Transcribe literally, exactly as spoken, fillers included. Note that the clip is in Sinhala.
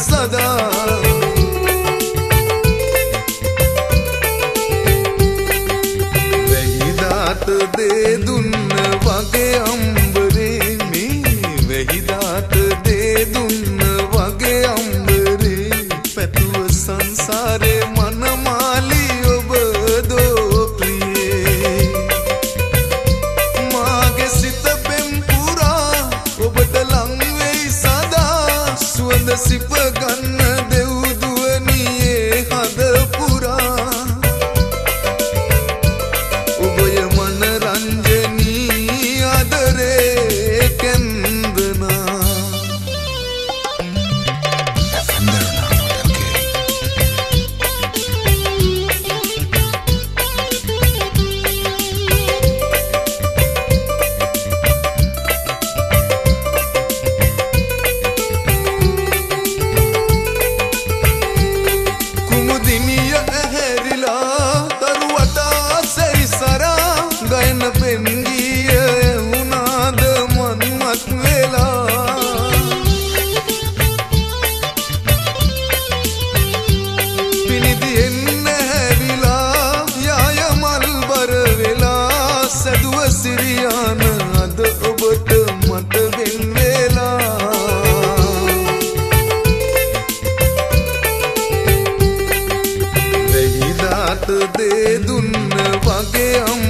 සදා වෙහිදාට දේ දුන්න වගේ අම්බරේ මේ වෙහිදාට දේ දුන්න වගේ අම්බරේ පැතුව සංසාරේ මනමාලි ඔබ දෝ ප්‍රියේ මාගේ සිත පෙම් පුරා ඔබට ලං වෙයි සදා සුවඳ සිප ගන්න දෙව් දුවනියේ හද පුරා ඔබය මන රංජනී ආදරේ කැන්දනා කුමුදිනිය ඇහැරිලා තරුවට ආසයි සරා ගයන පෙන්ගිය වුණාද මන්මත් වෙලා පිනිදියෙන් ඇහැරිලා යාය මල් බර වෙලා සැදුව සිරියාන අද ඔබට මට වෙන් වෙලා වෙහිදාට දේ දුන්න වගේ